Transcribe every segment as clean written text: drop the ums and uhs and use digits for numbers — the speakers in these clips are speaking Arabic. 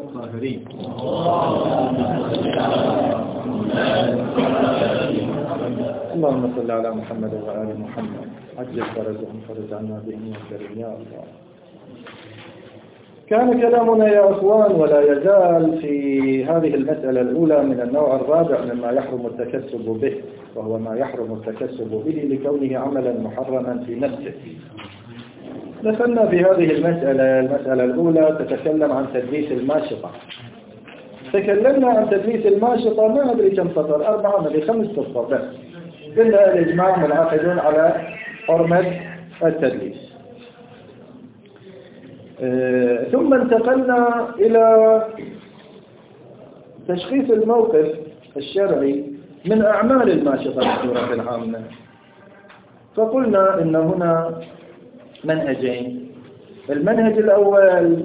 الطاهرين. اللهم صل على محمد وآل محمد عجل فرجهم فرج عنا بهم الكريم يا الله. كان كلامنا يا أخوان ولا يزال في هذه المسألة الأولى من النوع الرابع مما يحرم التكسب به، وهو ما يحرم التكسب به لكونه عملا محرما في نفسه. دخلنا في هذه المسألة الأولى تتكلم عن تدليس الماشطة. تكلمنا عن تدليس الماشطة ما أدري كم سطر، 4 ما 5 سطر بس. قلنا الإجماع منعقد على حرمة التدليس. ثم انتقلنا إلى تشخيص الموقف الشرعي من أعمال الماشطة بصورة عامة. فقلنا إن هنا منهجين. المنهج الأول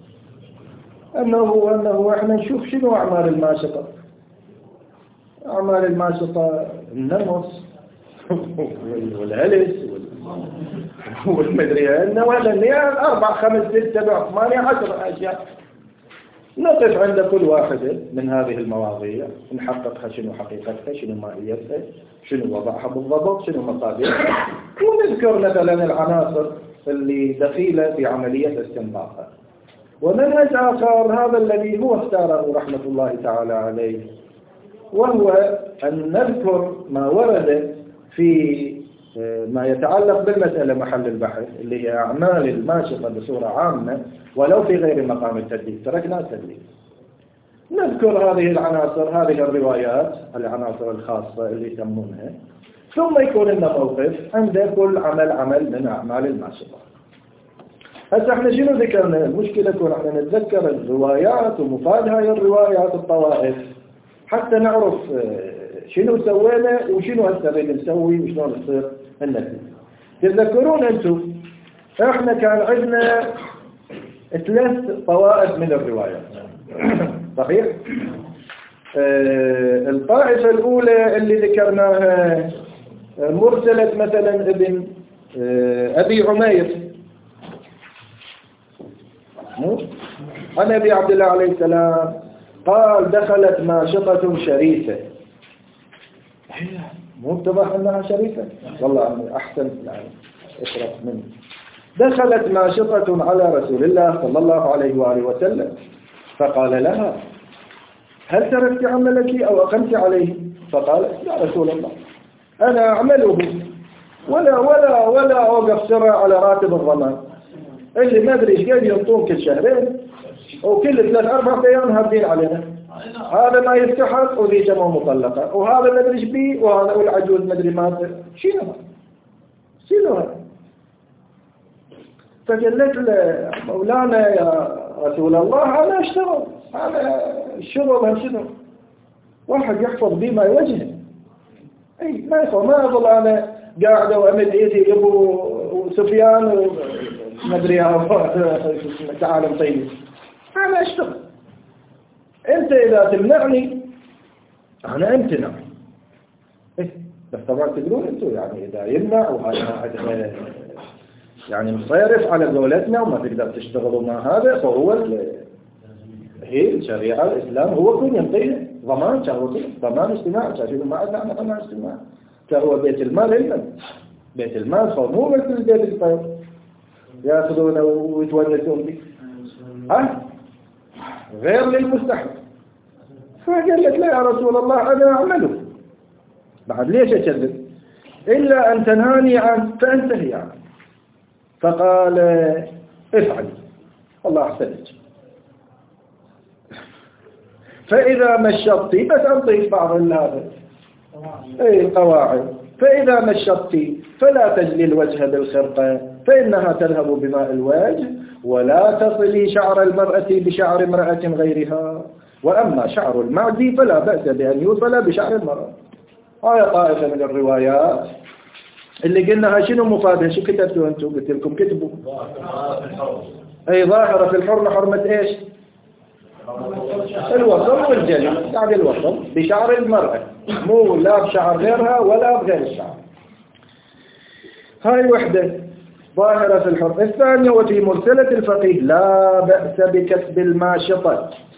أنه احنا نشوف شنو أعمال الماشطة. أعمال الماشطة النمص والهلس والمدري ولا 4 5 6 7 8 10 أشياء. نقف عند كل واحدة من هذه المواضيع نحققها، شنو حقيقتها، شنو ماهيتها، شنو وضعها بالضبط، شنو مصادرها، ونذكر مثلا العناصر اللي دخيلة في عملية استنباطها. ومنهج آخر هذا الذي هو اختاره رحمة الله تعالى عليه، وهو أن نذكر ما ورد في ما يتعلق بالمسألة محل البحث اللي هي أعمال الماشطة بصورة عامة ولو في غير مقام التدليس. تركنا التدليس، نذكر هذه العناصر، هذه الروايات، العناصر الخاصة اللي يسمونها، ثم يكون لنا موقف عند كل عمل من أعمال الماشطة. هسه احنا شنو ذكرنا؟ المشكلة تكون احنا نتذكر الروايات ومفاد هاي الروايات الطوائف حتى نعرف شنو سوينا وشنو هسه نريد نسوي وشنو نصير النتيجة. تتذكرون انتم احنا كان عندنا 3 طوائف من الروايات صحيح؟ الطائفة الأولى اللي ذكرناها مرسلة مثلا ابن أبي عمير عن أبي عبد الله عليه السلام قال دخلت ماشطة شريفة. مو اتضح أنها شريفة؟ والله أحسن يعني اشرف مني. دخلت ماشطة على رسول الله صلى الله عليه وآله وسلم فقال لها هل تركت عملك أو أقمت عليه؟ فقالت يا رسول الله أنا أعمله ولا أوقف سرع على راتب الضمان اللي ما أدري إيش قاعد ينطون كل شهرين وكل 3-4 أيام هابدين علينا. هذا ما يستحق وذي جمع مطلقة وهذا ما أدري إيش بيه وهذا والعجوز ما أدري ما شنو هذا. فقلت له مولانا يا رسول الله أنا أشتغل، أنا الشغل هم شنو واحد يحفظ بيه ما يوجهه. أي ما يخو ما أظل أنا قاعدة وأمد إيدي أبو سفيان وما أدري تعالى طيب. أنا أشتغل، أنت إذا تمنعني أنا أمتنع. إيه بس طبعا تقولون أنتوا يعني إذا يمنع وهذا يعني مصيرف على قولتنا وما تقدر تشتغلوا مع هذا فهو هي الشريعة الإسلام هو كل ينطيه ضمان ضمان اجتماع شايفين ما عندنا ضمان اجتماع كهو بيت المال علما بيت المال فمو بس البيت الطيب يأخذونه ويتونسون به غير للمستحق. فقال لك لا يا رسول الله أنا أعمله بعد ليش أكذب إلا أن تنهاني عنه فأنتهي عنه. فقال افعل الله أحسنك فإذا مشطتي بس أنطيك بعض هذا القواعد فإذا مشطتي فلا تجلي الوجه بالخرقة فإنها تذهب بماء الوجه ولا تصلي شعر المرأة بشعر امرأة غيرها وأما شعر المعدي فلا بأس بأن يوصل بشعر المرأة. هاي طائفة من الروايات اللي قلناها شنو مفادها شو كتبتوا أنتم؟ قلت لكم كتبوا أي ظاهرة في الحرمة حرمة إيش؟ الوصل والجلي بعد الوصل بشعر المرأة مو لا بشعر غيرها ولا بغير الشعر. هاي وحدة ظاهرة في الحرمة. الثانية وفي مرسلة الفقيه لا بأس بكسب الماشطة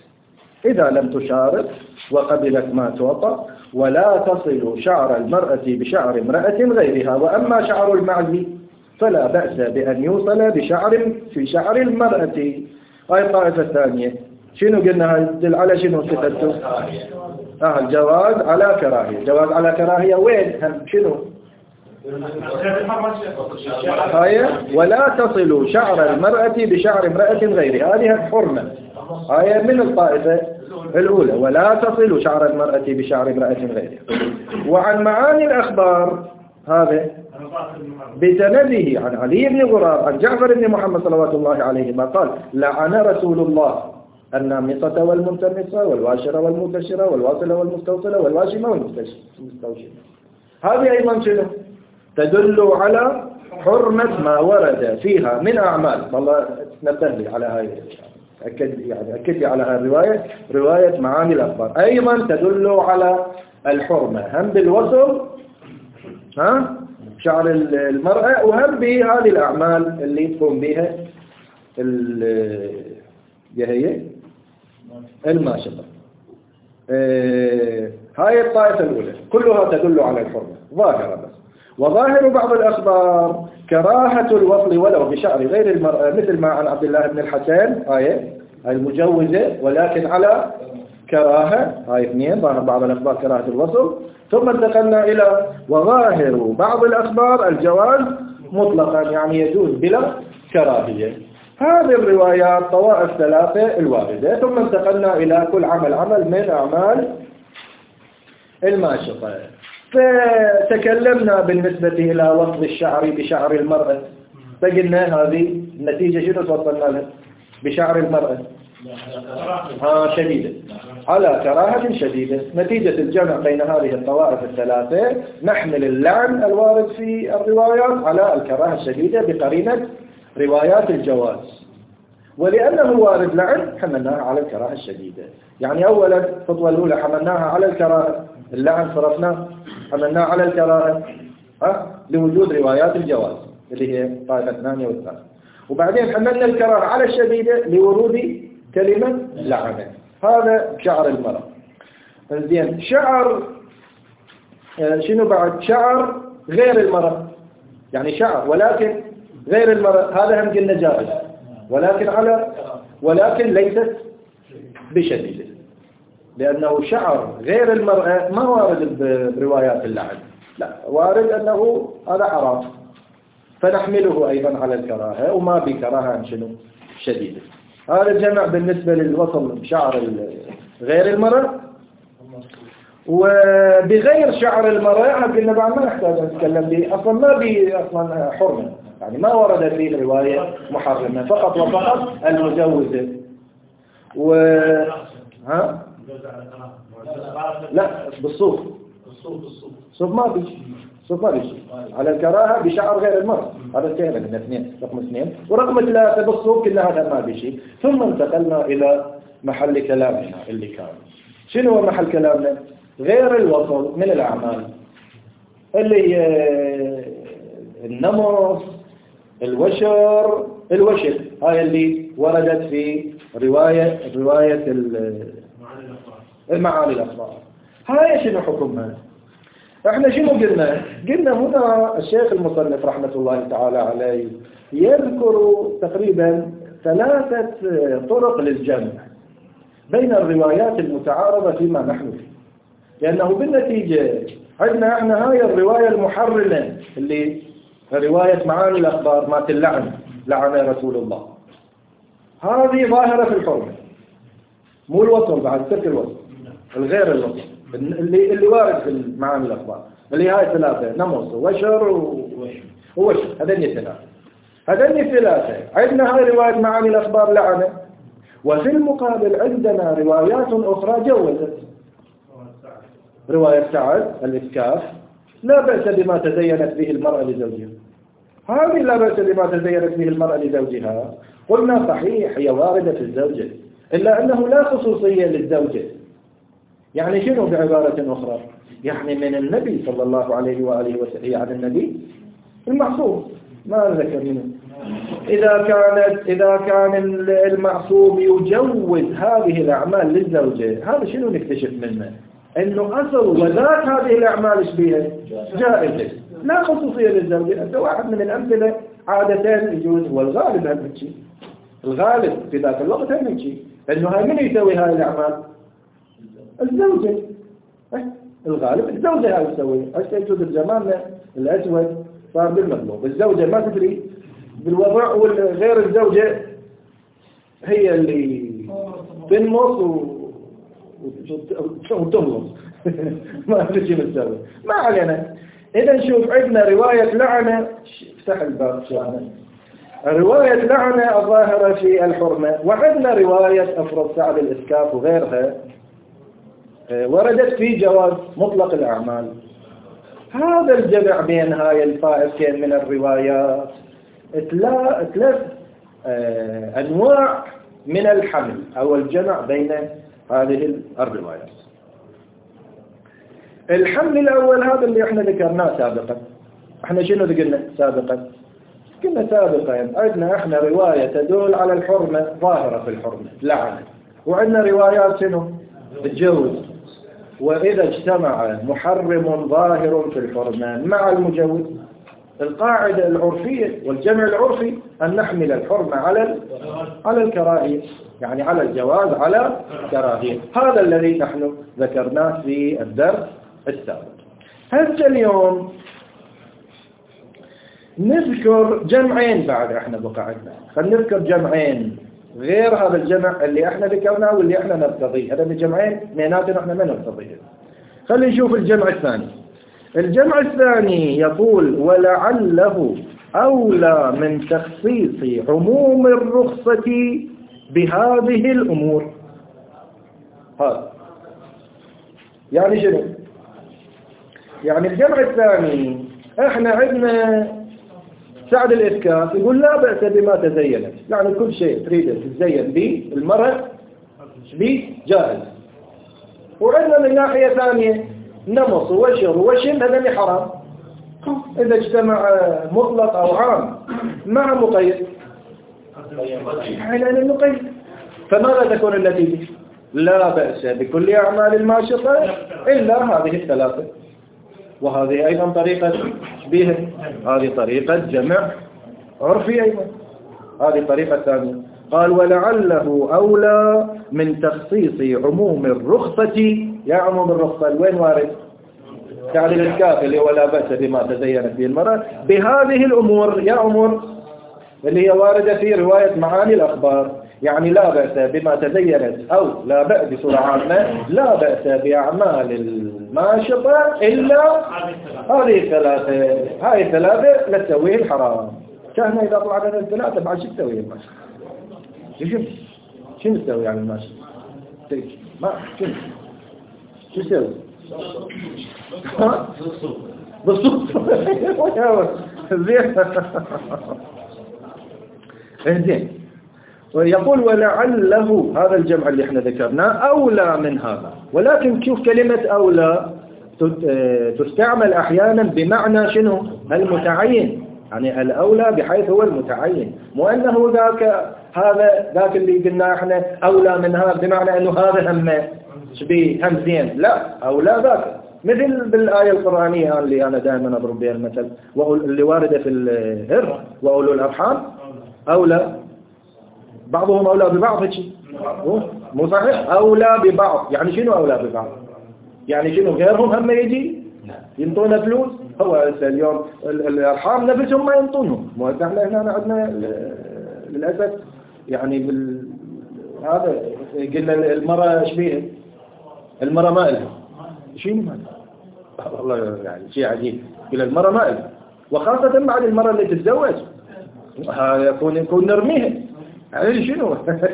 إذا لم تشارك وقبلت ما تعطى، ولا تصل شعر المرأة بشعر امرأة غيرها. وأما شعر المعز فلا بأس بأن يوصل في شعر المرأة. هاي الطائفة الثانية شنو قلنا دل على شنو كتبتوا؟ الجواز على كراهية. جواز على كراهية وين هم شنو؟ هاي ولا تصل شعر المرأة بشعر امرأة غيرها، هذه حرمة. هاي من الطائفة الأولى، ولا تصل شعر المرأة بشعر امرأة غيرها. وعن معاني الأخبار هذا بسنده عن علي بن غراب عن جعفر بن محمد صلوات الله عليهما قال: لعن رسول الله النامصة والمنتمصة والواشرة والمبشرة والواصلة والمستوصلة والواشمة والمستوشمة. هذه أيضا شنو؟ تدل على حرمة ما ورد فيها من أعمال. والله نبه لي على هاي، أكد لي على هاي الرواية، رواية معاني الأخبار أيضا تدل على الحرمة، هم بالوصل شعر المرأة، وهم بهذه الأعمال اللي تقوم بها هي الماشطة. هاي الطائفة الأولى كلها تدل على الحرمة ظاهرة بس. وظاهر بعض الأخبار كراهة الوصل ولو بشعر غير المرأة، مثل ما عن عبد الله بن الحسن هاي المجوزة ولكن على كراهة. هاي اثنين، ظاهر بعض الأخبار كراهة الوصل. ثم انتقلنا إلى وظاهر بعض الأخبار الجواز مطلقا، يعني يجوز بلا كراهية. هذه الروايات طوائف ثلاثة الواردة. ثم انتقلنا إلى كل عمل من أعمال الماشطة. فتكلمنا بالنسبة إلى وصل الشعر بشعر المرأة، فقلنا هذه النتيجة شنو توصلنا لها بشعر المرأة؟ شديدة، على كراهة شديدة. نتيجة الجمع بين هذه الطوائف الثلاثة نحمل اللعن الوارد في الروايات على الكراهة الشديدة بقرينة روايات الجواز. ولأنه وارد لعن حملناها على الكراهة الشديدة. يعني أولا الخطوة الأولى حملناها على الكراهة، اللعن صرفناه حملناه على الكراهة لوجود روايات الجواز اللي هي طائفة الثانية والثالثة. وبعدين حملنا الكراهة على الشديدة لورود كلمة لعنة. هذا شعر المرأة. زين، شعر شنو بعد؟ شعر غير المرأة، يعني شعر ولكن غير المرأة، هذا هم قلنا جائز ولكن ليست بشديدة، لأنه شعر غير المرأة ما وارد بروايات اللعن، لا وارد أنه هذا حرام، فنحمله أيضا على الكراهة وما بكراهة شنو شديدة. هذا الجمع بالنسبة للوصل بشعر غير المرأة. وبغير شعر المرأة قلنا بعد ما نحتاج نتكلم به، أصلا ما به أصلا حرمة، يعني ما ورد فيه رواية محرمة، فقط وفقط المجوزة. لا بالصوف، الصوف ما بيش على الكراهة بشعر غير المرأة. هذا كان من اثنين، رقم اثنين. ورقم ثلاثة بالصوف كنا هذا ما بيشي. ثم انتقلنا إلى محل كلامنا اللي كان شنو هو محل كلامنا؟ غير الوصل من الأعمال اللي النمص، الوشر هاي اللي وردت في رواية المعاني الأخبار. هاي شنو حكمها؟ احنا شنو قلنا هنا الشيخ المصنف رحمة الله تعالى عليه يذكر تقريبا 3 طرق للجمع بين الروايات المتعارضة فيما نحن فيه، لأنه بالنتيجة عندنا احنا هاي الرواية المحرمة اللي رواية معاني الأخبار مات اللعن، لعن رسول الله، هذه ظاهرة في الحرمة، مو الوصل بعد ترك الوصل، الغير الوصل اللي وارد في معاني الأخبار اللي هاي 3 نمص ووشر هذين 3 عندنا هاي رواية معاني الأخبار لعنة. وفي المقابل عندنا روايات أخرى جوزت، رواية سعد الإسكاف لا بأس بما تزينت به المرأة لزوجها، هذه لا بأس بما تزينت به المرأة لزوجها. قلنا صحيح هي واردة في الزوجة، إلا أنه لا خصوصية للزوجة. يعني شنو بعبارة أخرى؟ يعني من النبي صلى الله عليه وآله وسلم، يعني النبي المعصوم ما ذكر منه إذا كان المعصوم يجوز هذه الأعمال للزوجة، هذا شنو نكتشف منه؟ إنه أصل وذات هذه الأعمال بها جائزة، لا خصوصية للزوجة. هذا واحد من الأمثلة عادة يجوز، والغالب هالشيء، الغالب في ذاك الوقت هالشيء، إنه هاي من يسوي هاي الأعمال؟ الزوجة. الغالب الزوجة هاي تسوي. يجوز الزمان الأسود صار بالمطلوب، الزوجة ما تدري بالوضع، وغير الزوجة هي اللي تنمص وتملص ما أدري شو نسوي، ما علينا. إذا نشوف عندنا رواية لعنة، افتح الباب شوفنا رواية لعنة الظاهرة في الحرمة، وعندنا رواية أفرض سعد الإسكاف وغيرها وردت في جواز مطلق الأعمال. هذا الجمع بين هاي الفائتين من الروايات ثلاث أنواع من الحمل أو الجمع بين هذه الروايات. الحمل الأول هذا اللي احنا ذكرناه سابقا. احنا شنو قلنا سابقا؟ قلنا سابقا عندنا احنا رواية تدل على الحرمة ظاهرة في الحرمة لعنة، وعندنا روايات شنو الجوز. وإذا اجتمع محرم ظاهر في الحرمة مع المجوز، القاعدة العرفية والجمع العرفي أن نحمل الحرمة على الكراهية، يعني على الجواز على الكراهية. هذا الذي نحن ذكرناه في الدرس السابق. هذا اليوم نذكر جمعين بعد احنا بقاعدنا، خلينا نذكر جمعين غير هذا الجمع اللي احنا ذكرناه واللي احنا نرتضيه. هذا الجمعين معناته احنا ما نرتضيه. خلينا نشوف الجمع الثاني. الجمع الثاني يقول ولعله أولى من تخصيص عموم الرخصة بهذه الأمور. هذا يعني شنو؟ يعني الجمع الثاني احنا عندنا سعد الإسكاف يقول لا بأس بما تزينت، يعني كل شيء تريد تتزين به المرأة به جائز. وعندنا من ناحية ثانية نمص وشر وشن هذا حرام. إذا اجتمع مطلق أو عام مع مقيد حين المقيد، فماذا تكون النتيجة؟ لا بأس بكل أعمال الماشطة إلا هذه الثلاثة. وهذه أيضا طريقة بها، هذه طريقة جمع عرفي أيضا، هذه طريقة ثانية. قال ولعله أولى من تخصيص عموم الرخصة. يا عموم الرخصة وين وارد؟ يعني الإسكاف اللي هو لا بأس بما تزينت به المرأة بهذه الأمور، يا أمور اللي هي واردة في رواية معاني الأخبار، يعني لا بأس بما تزينت أو لا بأس بصورة عامة لا بأس بأعمال الماشطة إلا هذه الثلاثة. هاي الثلاثة لا تسويه الحرام. كان إذا طلعنا الثلاثة بعد شو تسويه الماشطة؟ شو نسوي يعني الماشطة؟ ما شو تسوي؟ بالصوت زين. ويقول ولعله هذا الجمع اللي احنا ذكرناه أولى من هذا، ولكن شوف كلمة أولى تستعمل أحيانا بمعنى شنو؟ المتعين، يعني الأولى بحيث هو المتعين، مو أنه ذاك اللي قلنا احنا أولى من هذا بمعنى أنه هذا هم شبيه هم زين، لا أولى ذاك. مثل بالآية القرآنية اللي أنا دائما أضرب بها المثل اللي واردة في الهر وأولو الأرحام أولى بعضهم أولى ببعض. هيك مو صحيح؟ أولى ببعض يعني شنو أولى ببعض؟ يعني شنو غيرهم هم يجي ينطونا فلوس؟ هو اليوم الأرحام نفسهم ما ينطونهم. مو احنا هنا عندنا للأسف يعني هذا قلنا المرأة شبيه المرأة ما لها شيء ما والله يعني شيء عجيب. قلنا المرأة ما لها، وخاصة بعد المرأة اللي تتزوج يكون نرميها يعني شنو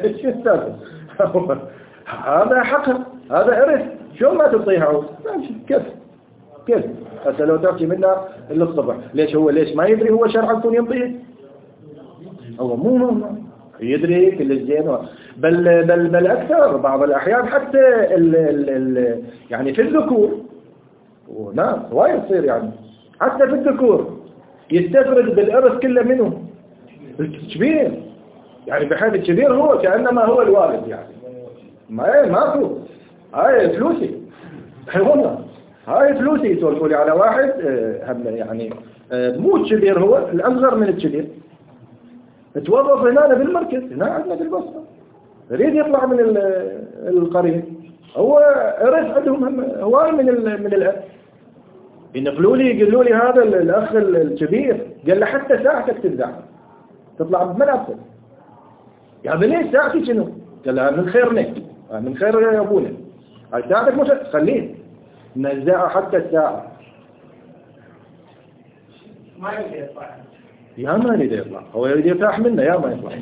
هذا حقها، هذا إرث، شو ما تعطيها كيف حتى لو تأتي منها إلا الصبح. ليش ما يدري هو شرعا يكون ينطيه؟ هو مو يدري كل الزين. بل أكثر بعض الأحيان حتى يعني في الذكور ونعم وايد يصير، يعني حتى في الذكور يستفرد بالإرث كله منه الكبير يعني بحيث الكبير هو كأنما هو الوالد يعني ماكو هاي فلوسي والله هاي فلوسي يسولفوا لي على واحد يعني مو الكبير هو الأصغر من الكبير توظف هنا بالمركز هنا عندنا بالبصرة يريد يطلع من القرية هو عرف عندهم هواي من الأب ينقلوا لي يقولوا لي هذا الأخ الكبير قال له حتى ساعتك تبدع تطلع بملابسك يعني ليش ساعتي شنو قال له من خيرنا من خير يا أبونا هاي ساعتك مش خليه نزعه حتى الساعة ما يريد يطلع يا ما يريد يطلع هو يريد يرتاح منه يا ما يطلع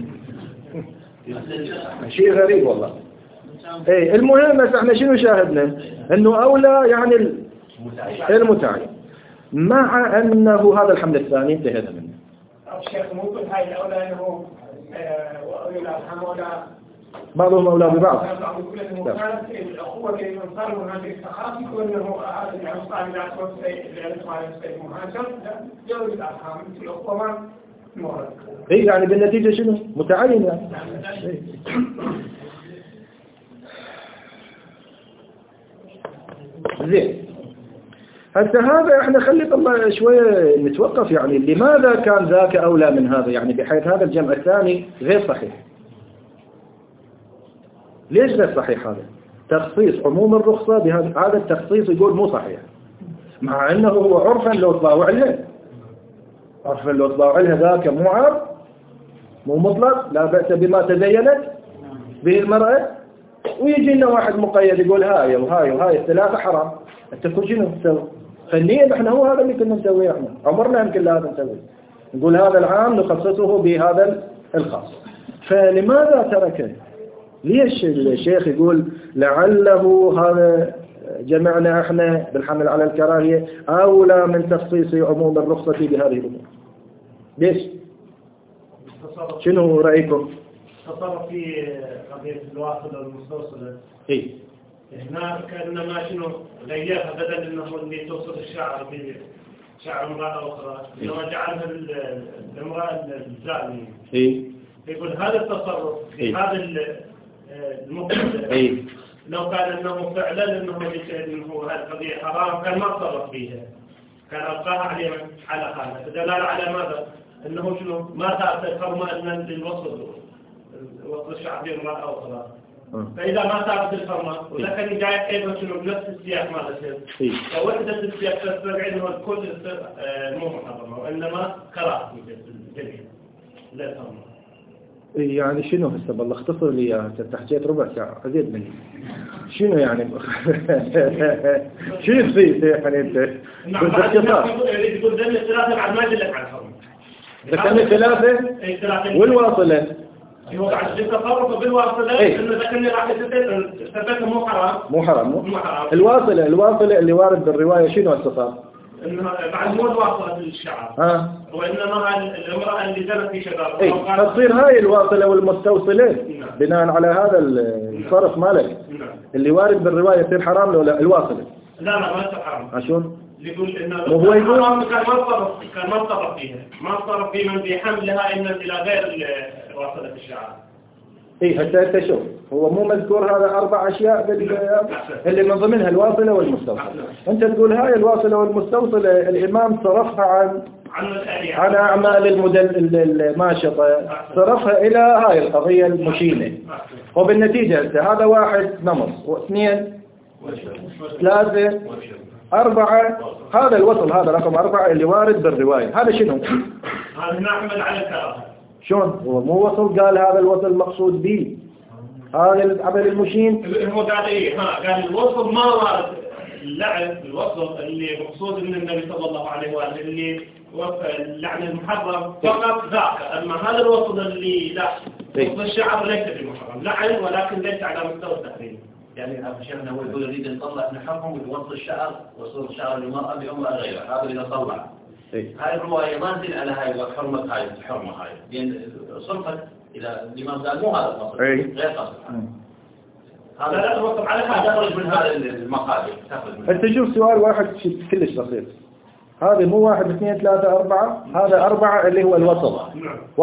شيء غريب والله ايه المهم بس احنا شنو شاهدنا انه اولى يعني المتعين مع انه هذا الحمل الثاني انتهينا منه الشيخ مو كل هاي الاولى انه واولى الارحام ولا بعضهم اولى ببعض يقول انه كانت الاخوه بين الانصار والمهاجر الثقافي وانه هذا الانصار لا توصي للانصار المهاجر جوز الارحام مثل الاخوه ما مورد اي يعني بالنتيجه شنو متعين يعني زين هسه هذا احنا خلي طلع شويه نتوقف يعني لماذا كان ذاك اولى من هذا يعني بحيث هذا الجمع الثاني غير صحيح ليش غير صحيح هذا تخصيص عموم الرخصه بهذا هذا التخصيص يقول مو صحيح مع انه هو عرفا لو طلعوا عليه عرفا لو طلعوا عليه ذاك مو عرف مو مطلق لا بأس بما تزينت به المرأة ويجي لنا واحد مقيد يقول هاي وهاي وهاي الثلاثة حرام انت كل شنو تسوي فالنية احنا هو هذا اللي كنا نسويه احنا عمرنا يمكن هذا نسويه نقول هذا العام نخصصه بهذا الخاص فلماذا تركه ليش الشيخ يقول لعله هذا جمعنا احنا بالحمل على الكراهية اولى من تخصيص عموم الرخصة بهذه الامور ليش شنو رأيكم تصرف في قضية الواصلة والمستوصلة ايه هنا كأنما شنو غيرها بدل انه اللي توصل الشعر بشعر امرأة اخرى انما جعلها الامرأة الزانية ايه يقول هذا التصرف في هذا المقصد ايه لو كان انه فعلا انه يشهد انه هذه القضية حرام كان ما تصرف فيها كان ابقاها عليه على حالها فدلالة على ماذا انه شنو ما تعطي فرما ان للوصل وصل الشعب لامرأة اخرى فإذا ما ثابت الفرمان ولكن جاءت أيضا شنو بنفس السياق ماذا يصير فوحدة السياق تستدعي إنه الكل مو محرمة وإنما كراهة الجميع لا الفرمان يعني شنو هسه بالله اختصر لي انت حكيت ربع ساعة أزيد مني شنو يعني شو يصير يعني انت يقول ذنب الثلاثة بعد ما يدلك على الفرمان ذكرني ثلاثة والواصلة هو بعد التصرف بالواصلة إنه ذكرني راح يثبت مو حرام الواصلة اللي وارد بالرواية شنو التصرف إنه بعد مو الواصلة الشعر وإنما الامرأة اللي زنت في شجرة تصير هاي الواصلة والمستوصلة بناء على هذا الصرف مالك اللي وارد بالرواية يصير حرام ولا الواصلة لا ما يصير حرام عشان يقول إنه هو يقول كان ما صرف فيها ما صرف في من بحملها إن إلى غير واصلة الشعر ايه حتى انت شوف هو مو مذكور هذا 4 أشياء اللي من ضمنها الواصلة والمستوصلة انت تقول هاي الواصلة والمستوصلة الامام صرفها عن اعمال الماشطة صرفها الى هاي القضية المشينة وبالنتيجة هذا 1 نمط و2 3 4 هذا الوصل هذا رقم 4 اللي وارد بالرواية هذا شنو هذا نعمل على الكراهة شلون هو مو وصل قال هذا الوصل مقصود به هذا العمل المشين هو قال ايه قال الوصل ما وارد اللعن الوصل اللي مقصود من النبي صلى الله عليه وآله اللي اللعن المحرم فقط ذاك اما هذا الوصل اللي لا وصل الشعر ليس بمحرم لعن ولكن ليس على مستوى التحريم يعني شيخنا هو يقول يريد يطلع نحرم ويوصل الشعر وصل الشعر للمرأة بأمرأة غيرها هذا اللي نطلع هاي الرواية ما تدل على هاي وحرمة هاي الحرمة هاي لأن صرفت إلى الإمام قال مو هذا القصد غير قصد هذا لا توقف على هذا تخرج من هذا المقال أنت شوف سؤال واحد كلش بسيط هذا مو 1 2 3 4 هذا 4 اللي هو الوصل وصل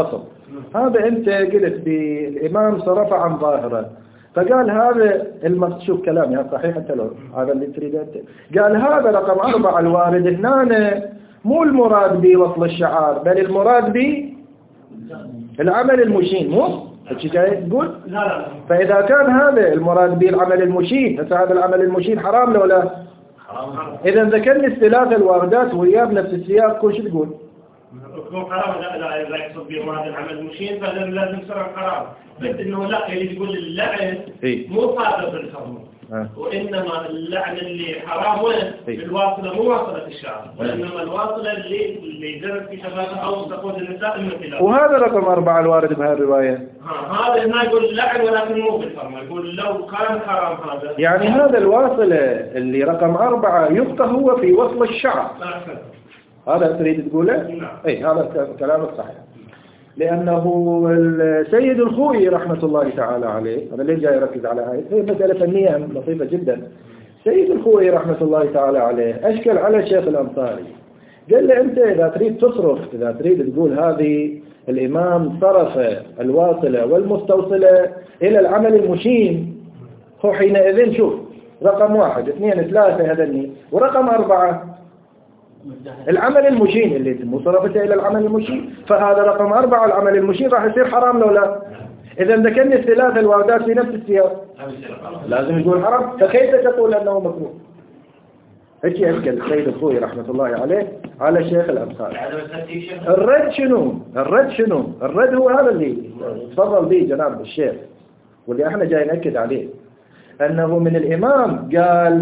هذا أنت قلت بالإمام صرف عن ظاهره، فقال هذا شوف كلامي صحيح أنت لو هذا اللي تريده أنت، قال هذا رقم 4 الوارد هنا مو المراد بوصل الشعار، بل المراد بالعمل المشين، مو ايش جاي تقول؟ لا. فإذا كان هذا المراد بالعمل المشين، هذا العمل المشين حرام لو لا؟ حرام. إذا ذكرني الثلاث الواردات وياه بنفس السياق كل شو تقول؟ يكون حرام. لا يقصد به هذا العمل المشين، فلازم يصير حرام. بس إنه لا اللي يقول اللعن مو صادر بالحرمة، وإنما اللعن اللي حرام وين؟ الواصلة مو واصلة الشعر، وإنما الواصلة اللي يدرس في شفافة أو تقود النساء المثلات. وهذا رقم 4 الوارد بهذه الرواية. هذا ما يقول لعن ولكن مو بالحرمة، يقول لو كان حرام هذا. يعني هذا الواصلة اللي رقم 4 يبقى هو في وصل الشعر. هذا تريد تقوله؟ نعم. أي هذا كلامك صحيح. لأنه السيد الخوئي رحمة الله تعالى عليه، هذا ليه جاي يركز على هاي مسألة فنية لطيفة جدا. سيد الخوئي رحمة الله تعالى عليه أشكل على الشيخ الأنصاري، قال له أنت إذا تريد تصرف، إذا تريد تقول هذه الإمام صرف الواصلة والمستوصلة إلى العمل المشين، هو حينئذ شوف رقم 1 2 3 هذني، ورقم 4 العمل المشين اللي مصرفته إلى العمل المشين، فهذا رقم 4 العمل المشين راح يصير حرام لو لا؟ إذا ذكرني الثلاث الواردات في نفس السياق لازم يقول حرام، فكيف تقول أنه مكروه؟ هيك يشكل السيد الخوئي رحمة الله عليه على الشيخ الأنصاري. الرد شنو؟ الرد هو هذا اللي تفضل به جناب الشيخ واللي احنا جاي نأكد عليه، أنه من الإمام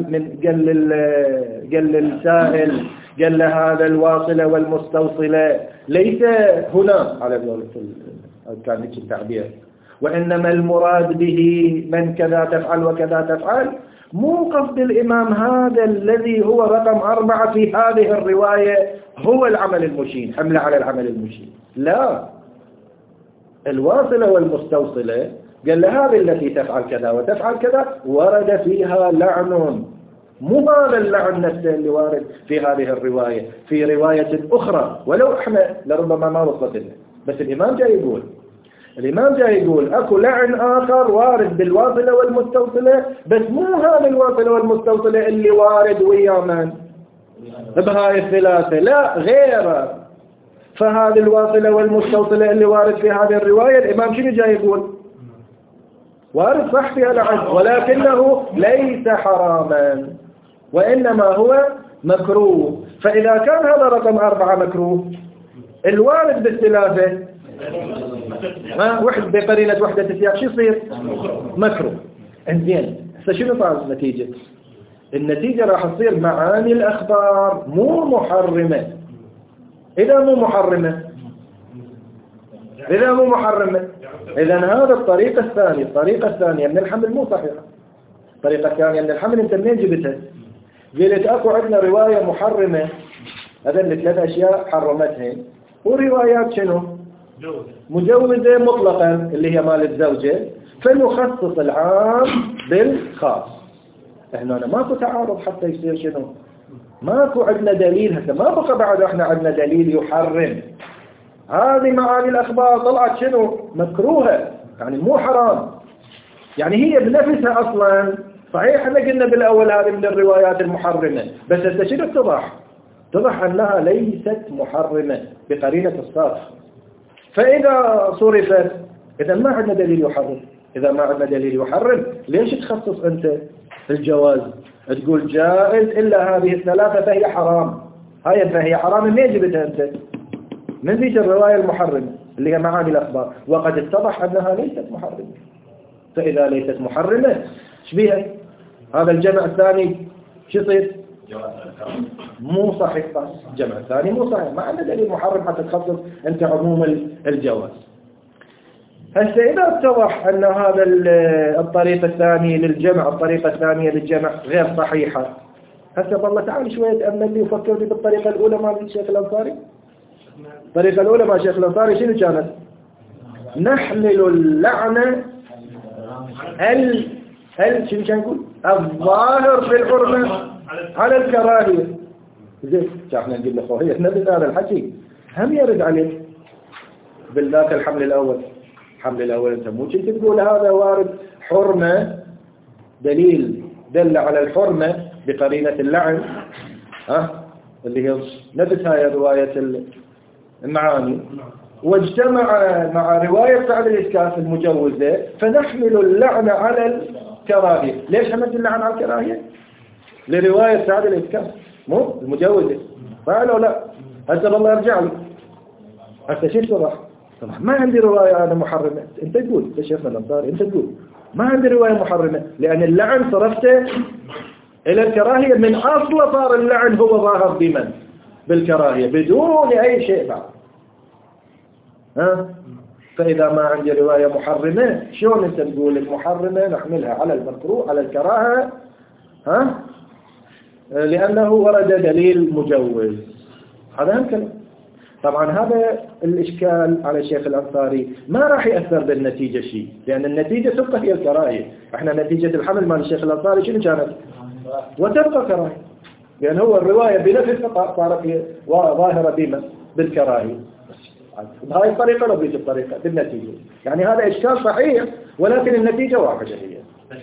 قال للسائل، قال له هذا الواصلة والمستوصلة ليس هنا على كان هيك التعبير، وإنما المراد به من كذا تفعل وكذا تفعل، مو قصد الإمام هذا الذي هو رقم 4 في هذه الرواية هو العمل المشين، حمله على العمل المشين، لا، الواصلة والمستوصلة قال له هذه التي تفعل كذا وتفعل كذا ورد فيها لعن، مو هذا اللعن نفسه اللي وارد في هذه الرواية في رواية أخرى، ولو احنا لربما ما وصلت لنا، بس الإمام جاي يقول أكو لعن آخر وارد بالواصلة والمستوصلة، بس مو هذا الواصلة والمستوصلة اللي وارد ويا من بهاي الثلاثة، لا غيره. فهذه الواصلة والمستوصلة اللي وارد في هذه الرواية الإمام شنو جاي يقول؟ وارد صح فيها لعن، ولكنه ليس حراما وإنما هو مكروه. فإذا كان هذا رقم 4 مكروه، الوارد بالثلاثة واحد بقرينة وحدة السياق شو يصير؟ مكروه. انزين شنو صار النتيجة؟ النتيجة راح تصير معاني الأخبار مو محرمة. إذا مو محرمة إذا هذا الطريقة الثانية من الحمل مو صحيحة. الطريقة الثانية من الحمل أنت منين جبتها؟ قلت أكو عندنا رواية محرمة، هذا اللي 3 أشياء حرمتها، وروايات شنو؟ مجوزة مطلقا اللي هي مال الزوجة، فنخصص العام بالخاص. احنا ماكو تعارض حتى يصير شنو؟ ماكو عندنا دليل، هسه ما بقى بعد احنا عندنا دليل يحرم. هذه معاني الأخبار طلعت شنو؟ مكروهة، يعني مو حرام، يعني هي بنفسها أصلا صحيح احنا قلنا بالأول هذه من الروايات المحرمة، بس شنو اتضح أنها ليست محرمة بقرينة الصرف. فإذا صرفت إذا ما عندنا دليل يحرم، إذا ما عندنا دليل يحرم ليش تخصص أنت الجواز؟ تقول جائز إلا هذه الثلاثة فهي حرام. فهي حرام منين جبتها أنت؟ من ذيك الرواية المحرمة اللي هي معاني الأخبار، وقد اتضح أنها ليست محرمة. فإذا ليست محرمة شبيها؟ هذا الجمع الثاني شو يصير؟ مو صحيح. الجمع الثاني مو صحيح، ما عندنا دليل محرم حتى تخصص أنت عموم الجواز. هسه إذا اتضح أن هذا الطريقة الثانية للجمع غير صحيحة، هسه والله تعال شوية تأمل لي وفكر لي بالطريقة الأولى مع الشيخ الأنصاري. الطريقة الأولى مع الشيخ الأنصاري شنو كانت؟ نحمل اللعنة شنو كان نقول؟ الظاهر في الحرمة على الكراهية. زين احنا نقول له هي نبي هذا الحكي هم يرد عليه، بالذات الحمل الأول. الحمل الأول أنت مو كنت تقول هذا وارد حرمة، دليل دل على الحرمة بقرينة اللعن، اللي هي نفس هاي رواية المعاني، واجتمع مع رواية فعل الإسكاف المجوزة، فنحمل اللعن على الكراهية. ليش حملت اللعن على الكراهية؟ لرواية فعل الإسكاف مو المجوزة، فعلوا لا. هسه والله يرجع لي هسه شو صراح؟ طبعا ما عندي رواية أنا محرمة. أنت تقول يا شيخنا الأنصاري، أنت تقول ما عندي رواية محرمة، لأن اللعن صرفته إلى الكراهية. من أصل صار اللعن هو ظاهر بمن؟ بالكراهية بدون أي شيء بعد. فإذا ما عندي رواية محرمة، شلون أنت تقول المحرمة نحملها على المكروه على الكراهة؟ لأنه ورد دليل مجوز. هذا هم كلام. طبعا هذا الإشكال على الشيخ الأنصاري ما راح يأثر بالنتيجة شيء، لأن النتيجة تبقى هي الكراهية. احنا نتيجة الحمل مال الشيخ الأنصاري شنو كانت؟ وتبقى كراهية، لأن هو الرواية بنفسها صارت ظاهرة بما بالكراهية بهاي الطريقة لو بيجي الطريقة بالنتيجة. يعني هذا إشكال صحيح، ولكن النتيجة واحدة هي.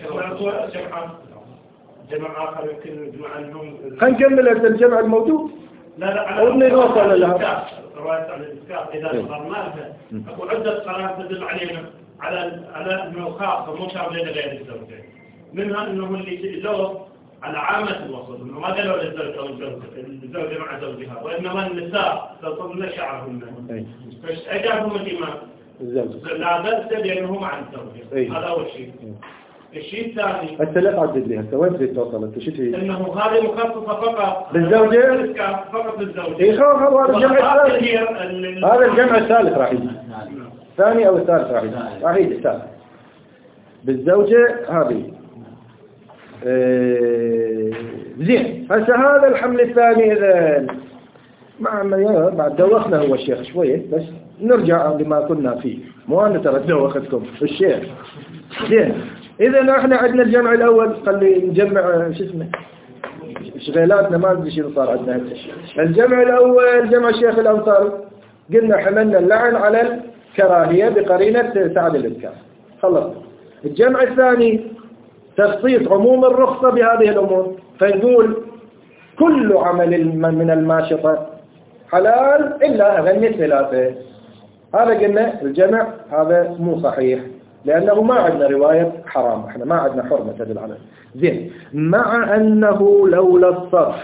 جمع آخر يمكن جمع أنهم خلينا نكمل الجمع الموجود. لا على الإسكاف. رواية على الإسكاف إذا نظرناها أقول عدة قرارات تدل علينا على أنه خاص مو شامل غير الزوجين. منها أنه اللي له على عامة الوسط، إنه ما قالوا للزوج أو الزوجة مع زوجها، وإنما النساء تصلن شعرهن. فأجابهم الإمام لا بأس بأنه مع الزوجة. هذا أول شيء. الشيء الثاني الثلاث عدد لها سوين تريد توصل انت شو تريد؟ انه هذه مخصصه فقط بالزوجه، فقط بالزوجه. اي خلاص هذا الجمع الثالث. هذا الجمع الثالث راح يجي الثاني او الثالث راح يجي الثالث بالزوجه هذه. زين هسه هذا الحمل الثاني اذا بعد دوخنا هو الشيخ شويه، بس نرجع لما كنا فيه. مو انا ترى دوختكم الشيخ. زين إذا احنا عندنا الجمع الأول، خلي نجمع شو اسمه شغيلاتنا ما أدري شو صار عندنا. الجمع الأول جمع الشيخ الأنصاري، قلنا حملنا اللعن على الكراهية بقرينة سعد الإسكاف، خلص. الجمع الثاني تخصيص عموم الرخصة بهذه الأمور، فنقول كل عمل من الماشطة حلال إلا أغني ثلاثة. هذا قلنا الجمع هذا مو صحيح، لأنه ما عندنا رواية حرام، احنا ما عندنا حرمة تدل عليه. زين مع أنه لولا الصرف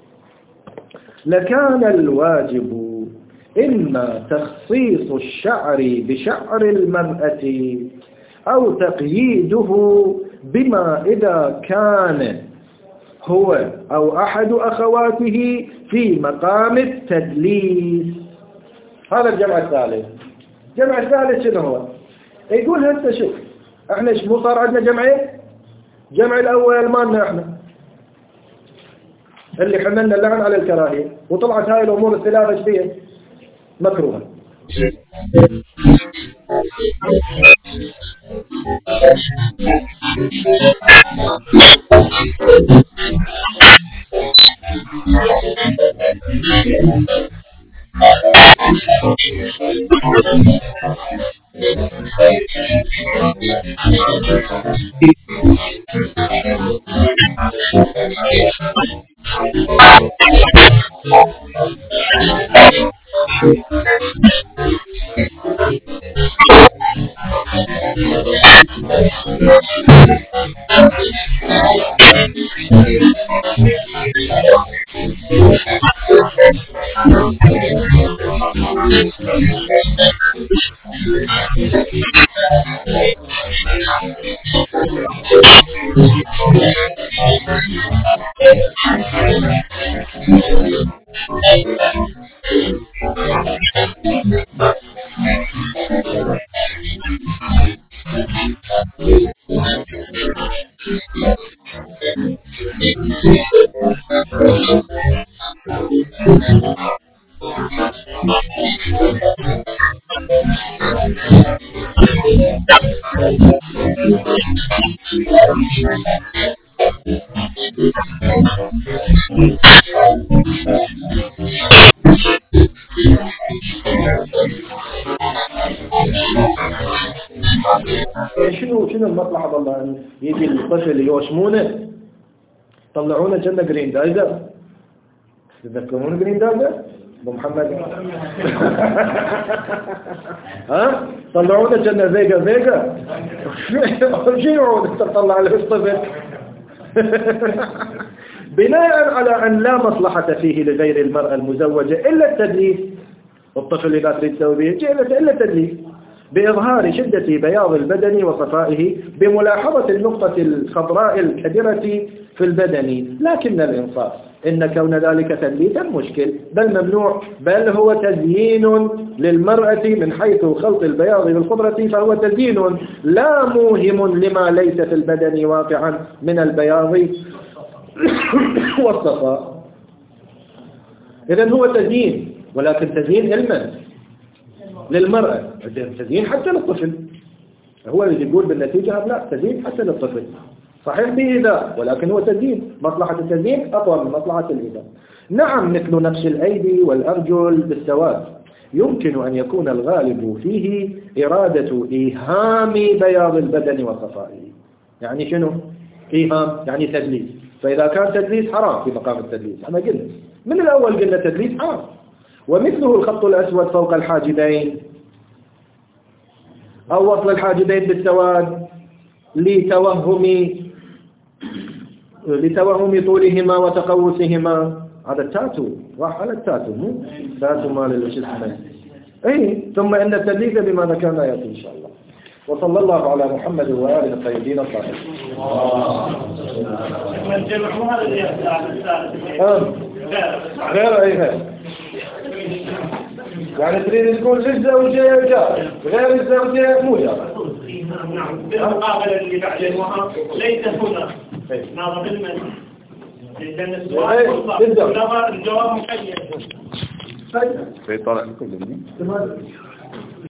لكان الواجب إما تخصيص الشعر بشعر المرأة أو تقييده بما إذا كان هو أو أحد أخواته في مقام التدليس. هذا الجمع الثالث. الجمع الثالث شنو هو؟ يقول هسه شوف احنا مو صار عندنا جمعين. جمع الاول مالنا احنا اللي حملنا اللعن على الكراهيه، وطلعت هاي الامور الثلاثه ايش فيها؟ مكروهه. شنو المصلحة والله أن يجي الطفل يوشمونه طلعونه جنة جرين دايزر. تذكرون جرين دايزر أبو محمد؟ ها طلعونه جنة فيجا شو يعود تطلع له الطفل؟ بناء على أن لا مصلحة فيه لغير المرأة المزوجة إلا التدليس. الطفل إذا تريد تسوي به إلا التدليس بإظهار شدة بياض البدن وصفائه بملاحظة النقطة الخضراء الكبيرة في البدن. لكن الإنصاف إن كون ذلك تدليسا مشكل بل ممنوع، بل هو تزيين للمرأة من حيث خلط البياض بالخضرة، فهو تزيين لا موهم لما ليس في البدن واقعا من البياض والصفاء. إذن هو تزيين، ولكن تزيين علما للمرأة، تزيين حتى للطفل. هو اللي يقول بالنتيجة لا تزيين حتى للطفل، صحيح بإيذاء ولكن هو تزيين. مصلحة التزيين أقوى من مصلحة الإيذاء. نعم مثل نقش الأيدي والأرجل بالسواد يمكن أن يكون الغالب فيه إرادة إيهام بياض البدن وصفائه. يعني شنو؟ إيهام يعني تدليس. فإذا كان تدليس حرام في مقام التدليس. أنا قلنا من الأول قلنا تدليس حرام. ومثله الخط الأسود فوق الحاجبين أو وصل الحاجبين بالسواد لتوهم طولهما وتقوسهما. هذا التاتو راح على التاتو، مو تاتو مال الشيء اسمه. ثم إن التدليس بما ذكرنا يأتي إن شاء الله. وصلى الله على محمد وآله الطيبين الطاهرين. الجمع مو هذا اللي غير يعني تريد تقول للزوجة جائز غير الزوجة مو جائز. نعم بالمقابلة اللي بعد المهم ليس هنا نظر بالمن لأن السؤال الجواب مقيد. في طالع لكم